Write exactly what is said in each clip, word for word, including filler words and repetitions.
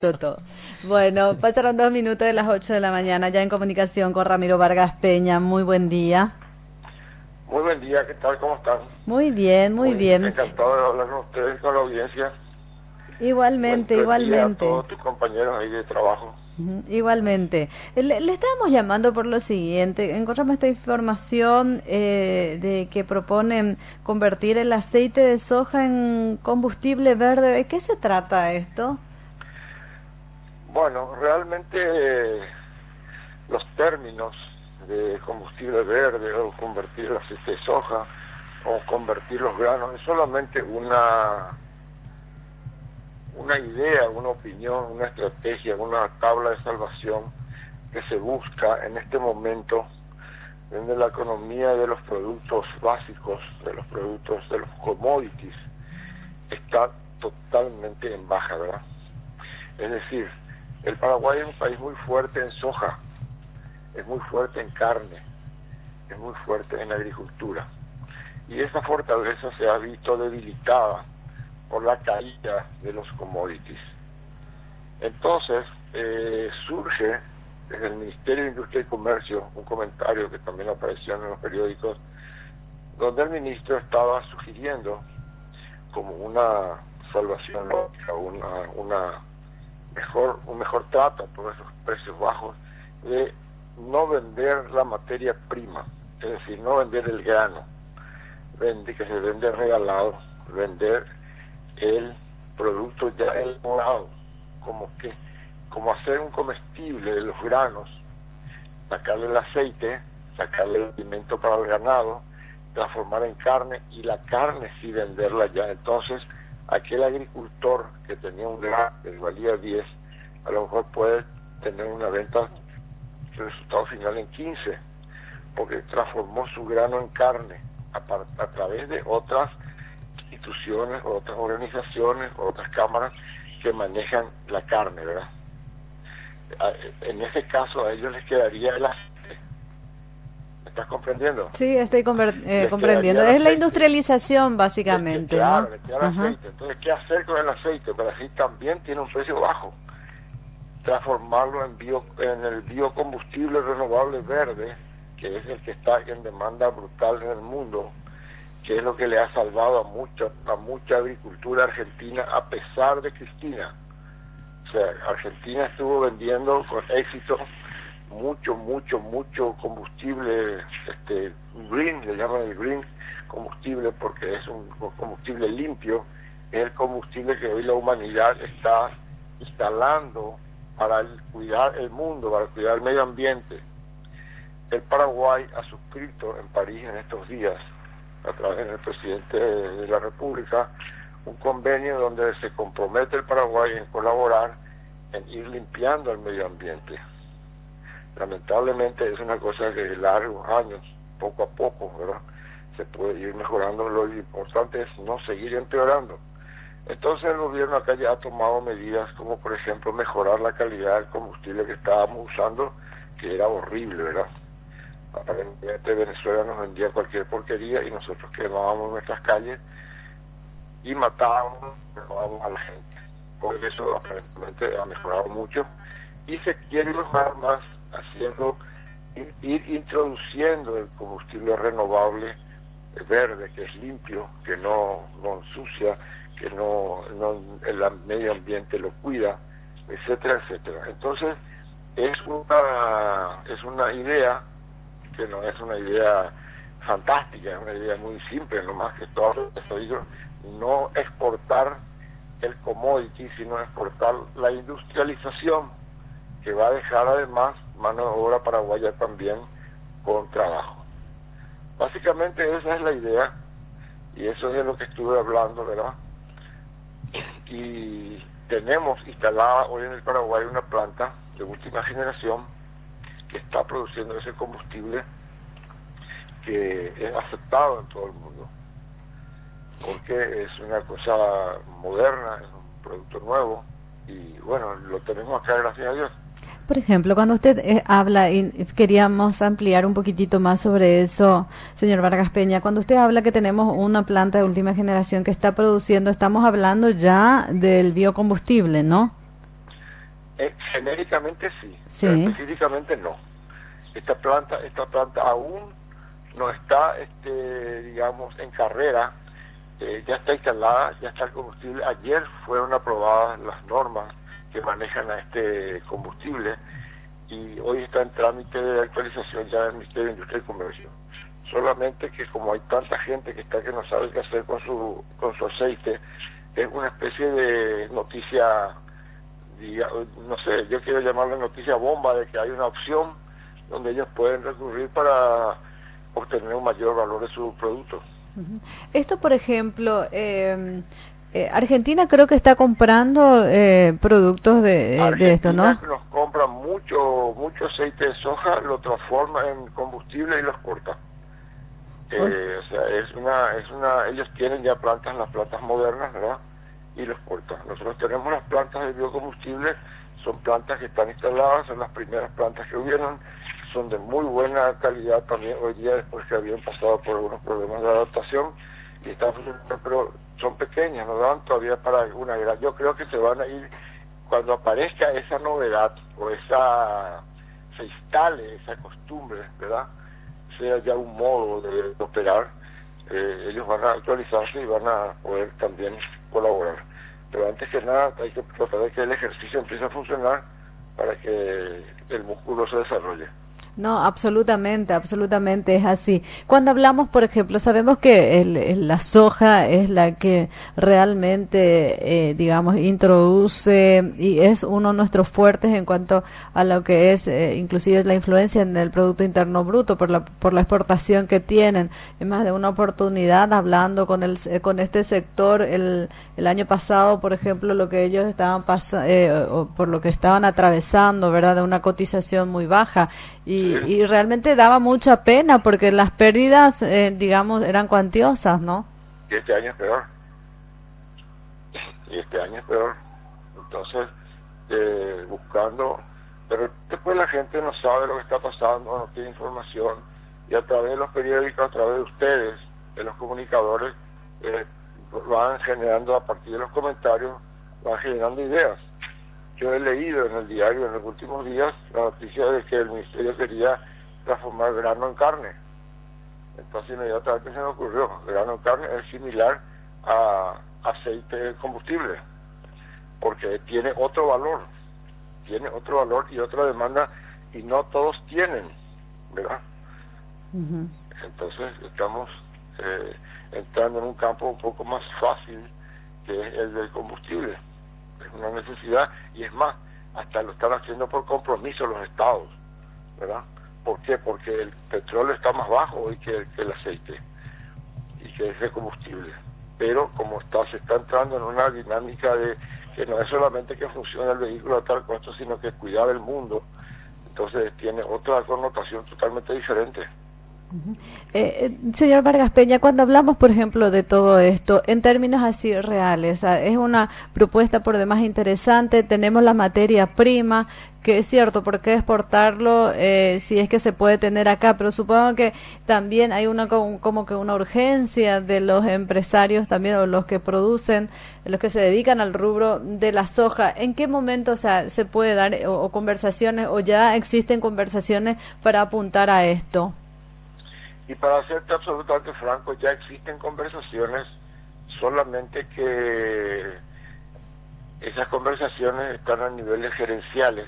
Todo. Bueno, pasaron dos minutos de las ocho de la mañana, ya en comunicación con Ramiro Vargas Peña. Muy buen día. Muy buen día, ¿qué tal? ¿Cómo están? Muy bien, muy, muy bien. Encantado de hablar con ustedes, con la audiencia. Igualmente, buen, buen igualmente. Día a todos tus compañeros ahí de trabajo. Uh-huh, igualmente. Le, le estábamos llamando por lo siguiente. Encontramos esta información eh, de que proponen convertir el aceite de soja en combustible verde. ¿De qué se trata esto? Bueno, realmente eh, los términos de combustible verde o convertir el aceite de soja o convertir los granos es solamente una una idea, una opinión, una estrategia, una tabla de salvación que se busca en este momento donde la economía de los productos básicos, de los productos, de los commodities, está totalmente en baja, ¿verdad? Es decir, el Paraguay es un país muy fuerte en soja, es muy fuerte en carne, es muy fuerte en agricultura. Y esa fortaleza se ha visto debilitada por la caída de los commodities. Entonces, eh, surge desde el Ministerio de Industria y Comercio un comentario que también apareció en los periódicos, donde el ministro estaba sugiriendo como una salvación lógica, una, una mejor, un mejor trato por esos precios bajos, de no vender la materia prima, es decir, no vender el grano, vende, que se vende regalado, vender el producto ya elaborado, como que como hacer un comestible de los granos, sacarle el aceite, sacarle el alimento para el ganado, transformar en carne, y la carne sí venderla ya. Entonces aquel agricultor que tenía un grano que valía diez, a lo mejor puede tener una venta, el resultado final en quince, porque transformó su grano en carne a, a través de otras instituciones, otras organizaciones, otras cámaras que manejan la carne, ¿verdad? En ese caso a ellos les quedaría el aceite. ¿Me estás comprendiendo? Sí, estoy eh, comprendiendo. Es la industrialización, básicamente. Les, claro, ¿no? le queda el uh-huh. aceite. Entonces, ¿qué hacer con el aceite? Pero así también tiene un precio bajo. Transformarlo en, bio, en el biocombustible renovable verde, que es el que está en demanda brutal en el mundo, que es lo que le ha salvado a mucha, a mucha agricultura argentina, a pesar de Cristina. O sea, Argentina estuvo vendiendo con éxito mucho, mucho, mucho combustible, este green, le llaman el green combustible porque es un combustible limpio, es el combustible que hoy la humanidad está instalando para el, cuidar el mundo, para cuidar el medio ambiente. El Paraguay ha suscrito en París en estos días, a través del presidente de la República, un convenio donde se compromete el Paraguay en colaborar en ir limpiando el medio ambiente. Lamentablemente es una cosa que de largos años, poco a poco, ¿verdad?, se puede ir mejorando. Lo importante es no seguir empeorando. Entonces el gobierno acá ya ha tomado medidas como, por ejemplo, mejorar la calidad del combustible que estábamos usando, que era horrible, ¿verdad? Aparentemente Venezuela nos vendía cualquier porquería y nosotros quemábamos nuestras calles y matábamos, matábamos a la gente. Por eso aparentemente ha mejorado mucho y se quiere mejorar más haciendo, ir, ir introduciendo el combustible renovable verde, que es limpio, que no, no ensucia, que no, no el medio ambiente lo cuida, etcétera, etcétera. Entonces es una es una idea que no es una idea fantástica, es una idea muy simple, nomás que todo esto, no exportar el commodity, sino exportar la industrialización, que va a dejar además mano de obra paraguaya también con trabajo. Básicamente esa es la idea, y eso es de lo que estuve hablando, ¿verdad? Y tenemos instalada hoy en el Paraguay una planta de última generación que está produciendo ese combustible, que es aceptado en todo el mundo, porque es una cosa moderna, es un producto nuevo, y bueno, lo tenemos acá, gracias a Dios. Por ejemplo, cuando usted eh, habla, y queríamos ampliar un poquitito más sobre eso, señor Vargas Peña, cuando usted habla que tenemos una planta de última generación que está produciendo, estamos hablando ya del biocombustible, ¿no? Eh, genéricamente sí, Sí. pero específicamente no. Esta planta, esta planta aún no está, este, digamos, en carrera, eh, ya está instalada, ya está el combustible. Ayer fueron aprobadas las normas que manejan a este combustible y hoy está en trámite de actualización ya del Ministerio de Industria y Comercio. Solamente que como hay tanta gente que está que no sabe qué hacer con su con su aceite, es una especie de noticia, diga, no sé, yo quiero llamarla noticia bomba, de que hay una opción donde ellos pueden recurrir para obtener un mayor valor de su producto. Esto, por ejemplo, eh, eh, Argentina creo que está comprando eh, productos de, de esto, ¿no? Argentina nos compra mucho mucho aceite de soja, lo transforma en combustible y los corta. Eh, o sea, es una, es una, ellos tienen ya plantas, las plantas modernas, ¿verdad? Y los cortan. Nosotros tenemos las plantas de biocombustible, son plantas que están instaladas, son las primeras plantas que hubieron, son de muy buena calidad también hoy día, después que habían pasado por algunos problemas de adaptación, y están funcionando, pero son pequeñas, no dan todavía para una gran. Yo creo que se van a ir, cuando aparezca esa novedad, o esa, se instale esa costumbre, ¿verdad?, sea ya un modo de, de operar, eh, ellos van a actualizarse y van a poder también colaborar. Pero antes que nada hay que tratar de que el ejercicio empiece a funcionar para que el músculo se desarrolle. No, absolutamente, absolutamente es así. Cuando hablamos, por ejemplo, sabemos que el, el, la soja es la que realmente, eh, digamos, introduce y es uno de nuestros fuertes en cuanto a lo que es, eh, inclusive la influencia en el Producto Interno Bruto por la por la exportación que tienen. Es más de una oportunidad hablando con el con este sector el el año pasado, por ejemplo, lo que ellos estaban pasando, eh, o por lo que estaban atravesando, ¿verdad?, de una cotización muy baja. Y, Sí. y realmente daba mucha pena porque las pérdidas, eh, digamos, eran cuantiosas, ¿no? Y este año es peor. Y este año es peor. Entonces, eh, buscando, pero después la gente no sabe lo que está pasando, no tiene información, y a través de los periódicos, a través de ustedes, de los comunicadores, eh, van generando, a partir de los comentarios, van generando ideas. Yo he leído en el diario en los últimos días la noticia de que el ministerio quería transformar grano en carne. Entonces inmediatamente se me ocurrió, grano en carne es similar a aceite de combustible, porque tiene otro valor, tiene otro valor y otra demanda, y no todos tienen, ¿verdad? Uh-huh. Entonces estamos eh, entrando en un campo un poco más fácil, que es el del combustible. Es una necesidad, y es más, hasta lo están haciendo por compromiso los estados, ¿verdad? ¿Por qué? Porque el petróleo está más bajo hoy que, que el aceite, y que es de combustible. Pero como está, se está entrando en una dinámica de que no es solamente que funcione el vehículo a tal costo, sino que cuidar el mundo, entonces tiene otra connotación totalmente diferente. Uh-huh. eh, señor Vargas Peña, cuando hablamos, por ejemplo, de todo esto, en términos así reales, es una propuesta por demás interesante, tenemos la materia prima, que es cierto, ¿por qué exportarlo eh, si es que se puede tener acá? Pero supongo que también hay una como que una urgencia de los empresarios también, o los que producen, los que se dedican al rubro de la soja. ¿En qué momento, o sea, se puede dar, o, o conversaciones, o ya existen conversaciones para apuntar a esto? Y para serte absolutamente franco, ya existen conversaciones, solamente que esas conversaciones están a niveles gerenciales,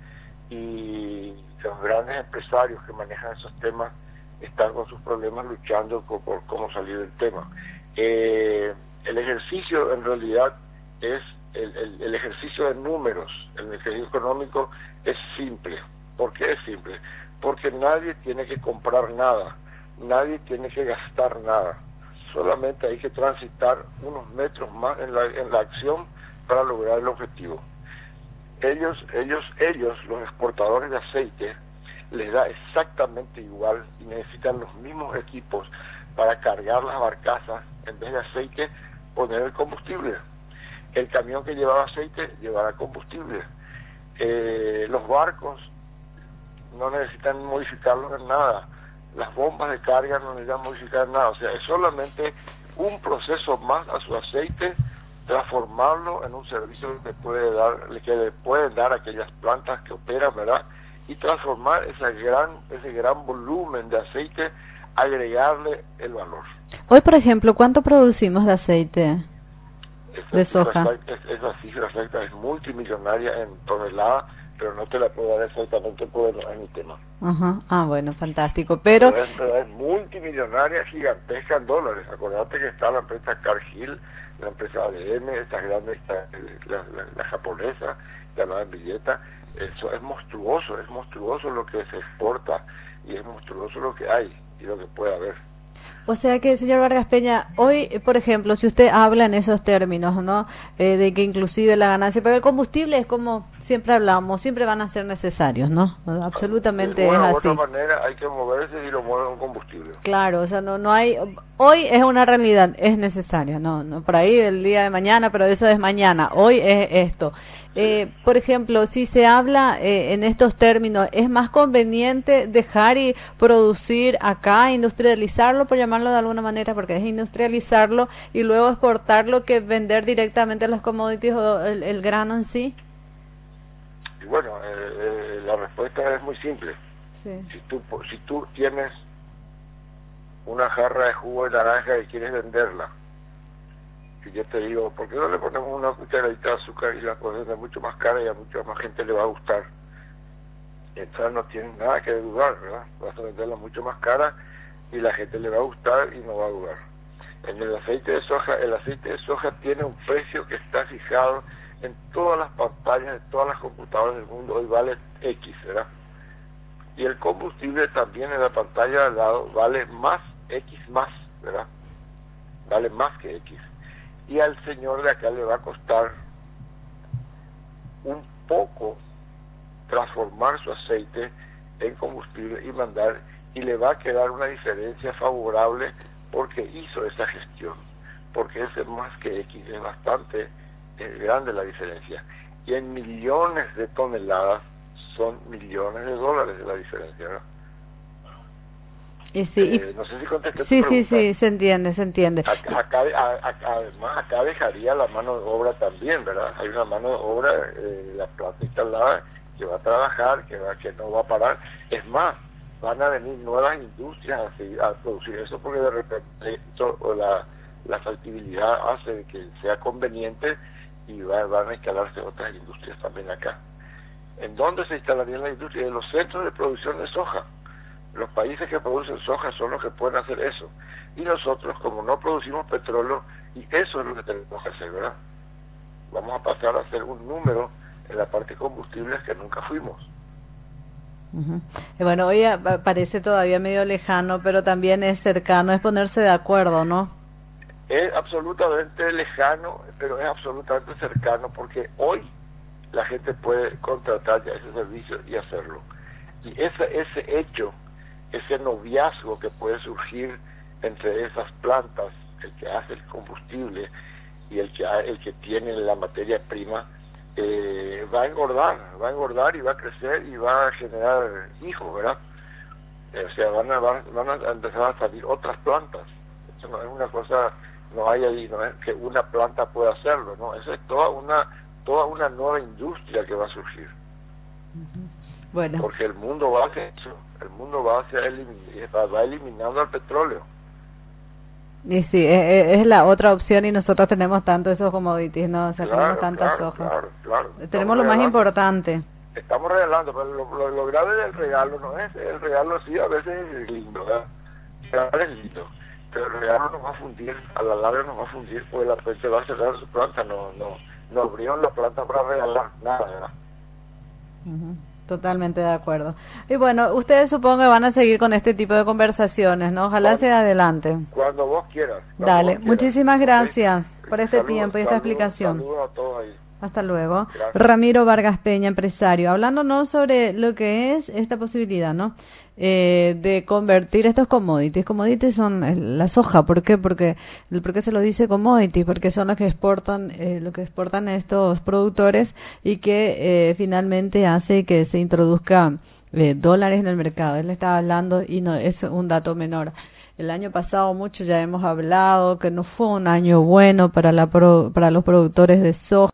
y los grandes empresarios que manejan esos temas están con sus problemas luchando por, por cómo salir del tema. Eh, el ejercicio en realidad es el, el, el ejercicio de números, el ejercicio económico es simple. ¿Por qué es simple? Porque nadie tiene que comprar nada, nadie tiene que gastar nada, solamente hay que transitar unos metros más en la, en la acción para lograr el objetivo. Ellos, ellos, ellos, los exportadores de aceite, les da exactamente igual y necesitan los mismos equipos para cargar las barcazas, en vez de aceite, poner el combustible. El camión que llevaba aceite llevará combustible. Eh, los barcos no necesitan modificarlos en nada. Las bombas de carga no necesitan modificar nada. O sea, es solamente un proceso más a su aceite transformarlo en un servicio que puede dar, que le pueden dar aquellas plantas que operan, ¿verdad? Y transformar esa gran, ese gran volumen de aceite, agregarle el valor. Hoy, por ejemplo, ¿cuánto producimos de aceite esa de soja? Exacta, esa cifra exacta es multimillonaria en toneladas, pero no te la puedo dar exactamente porque no es mi tema. Ajá. Ah, bueno, fantástico. Pero, pero, es, pero es multimillonaria, gigantesca en dólares. Acordate que está la empresa Cargill, la empresa A D M, esta grande, esta, la, la, la japonesa, que hablaba en billeta. Eso es monstruoso, es monstruoso lo que se exporta y es monstruoso lo que hay y lo que puede haber. O sea que, señor Vargas Peña, hoy, por ejemplo, si usted habla en esos términos, ¿no? Eh, de que inclusive la ganancia, pero el combustible es como siempre hablamos, siempre van a ser necesarios, ¿no? Absolutamente es así. De una u otra manera hay que moverse y lo mueve un combustible. Claro, o sea, no no hay, hoy es una realidad, es necesario, no, no por ahí el día de mañana, pero eso es mañana, hoy es esto. Eh, por ejemplo, si se habla eh, en estos términos, ¿es más conveniente dejar y producir acá, industrializarlo, por llamarlo de alguna manera, porque es industrializarlo y luego exportarlo que vender directamente los commodities o el, el grano en sí? Y bueno, eh, eh, la respuesta es muy simple. Sí. Si tú, si tú tienes una jarra de jugo de naranja y quieres venderla, y yo te digo, ¿por qué no le ponemos una cucharadita de azúcar y la puedes vender mucho más cara y a mucha más gente le va a gustar? Entonces no tienes nada que dudar, ¿verdad? Vas a venderla mucho más cara y la gente le va a gustar y no va a dudar. En el aceite de soja, el aceite de soja tiene un precio que está fijado en todas las pantallas de todas las computadoras del mundo, hoy vale X, ¿verdad? Y el combustible también en la pantalla al lado vale más X más, ¿verdad? Vale más que X. Y al señor de acá le va a costar un poco transformar su aceite en combustible y mandar, y le va a quedar una diferencia favorable porque hizo esa gestión, porque ese más que X es bastante es grande la diferencia, y en millones de toneladas son millones de dólares de la diferencia, ¿no? Y sí, eh, no sé si contesté tu sí, pregunta. sí, sí, se entiende, se entiende. Acá, acá, acá, además, acá dejaría la mano de obra también, ¿verdad? Hay una mano de obra, eh, la planta instalada, que va a trabajar, que va que no va a parar. Es más, van a venir nuevas industrias a, seguir, a producir eso, porque de repente esto, o la, la factibilidad hace que sea conveniente y va, van a instalarse otras industrias también acá. ¿En dónde se instalarían las industrias? En los centros de producción de soja. Los países que producen soja son los que pueden hacer eso. Y nosotros, como no producimos petróleo, y eso es lo que tenemos que hacer, ¿verdad? Vamos a pasar a hacer un número en la parte de combustibles que nunca fuimos. Uh-huh. Y bueno, hoy parece todavía medio lejano, pero también es cercano, es ponerse de acuerdo, ¿no? Es absolutamente lejano, pero es absolutamente cercano, porque hoy la gente puede contratar ya ese servicio y hacerlo. Y ese, ese hecho, ese noviazgo que puede surgir entre esas plantas, el que hace el combustible y el que el que tiene la materia prima, eh, va a engordar, va a engordar y va a crecer y va a generar hijos, ¿verdad? Eh, o sea, van a, van, van a empezar a salir otras plantas. Eso no es una cosa, no hay ahí, no es que una planta pueda hacerlo, no, eso es toda una toda una nueva industria que va a surgir. Uh-huh. Bueno. Porque el mundo va hacia eso, el mundo va hacia elimin va eliminando el petróleo. Y sí, es, es la otra opción y nosotros tenemos tanto esos commodities, ¿no? O sea, claro, tenemos tantas claro, hojas. Claro, claro. Tenemos lo más importante. Estamos regalando, pero lo, lo, lo grave del regalo no es, el regalo sí a veces es lindo, ¿verdad? Es lindo, pero el regalo nos va a fundir, a la larga nos va a fundir, pues la gente va a cerrar su planta, no, no, no abrieron la planta para regalar, nada, ¿verdad? Uh-huh. Totalmente de acuerdo. Y bueno, ustedes supongo que van a seguir con este tipo de conversaciones, ¿no? Ojalá cuando, sea adelante. Cuando vos quieras. Cuando Dale, vos quieras. muchísimas gracias okay. por este saludos, tiempo y esta saludos, explicación. Saludos a todos ahí. Hasta luego. Gracias. Ramiro Vargas Peña, empresario, hablándonos sobre lo que es esta posibilidad, ¿no? Eh, de convertir estos commodities. Commodities son la soja. ¿Por qué? Porque, ¿por qué se lo dice commodities? Porque son los que exportan, eh, lo que exportan estos productores y que eh, finalmente hace que se introduzca eh, dólares en el mercado. Él estaba hablando y no es un dato menor. El año pasado mucho ya hemos hablado que no fue un año bueno para la pro, para los productores de soja.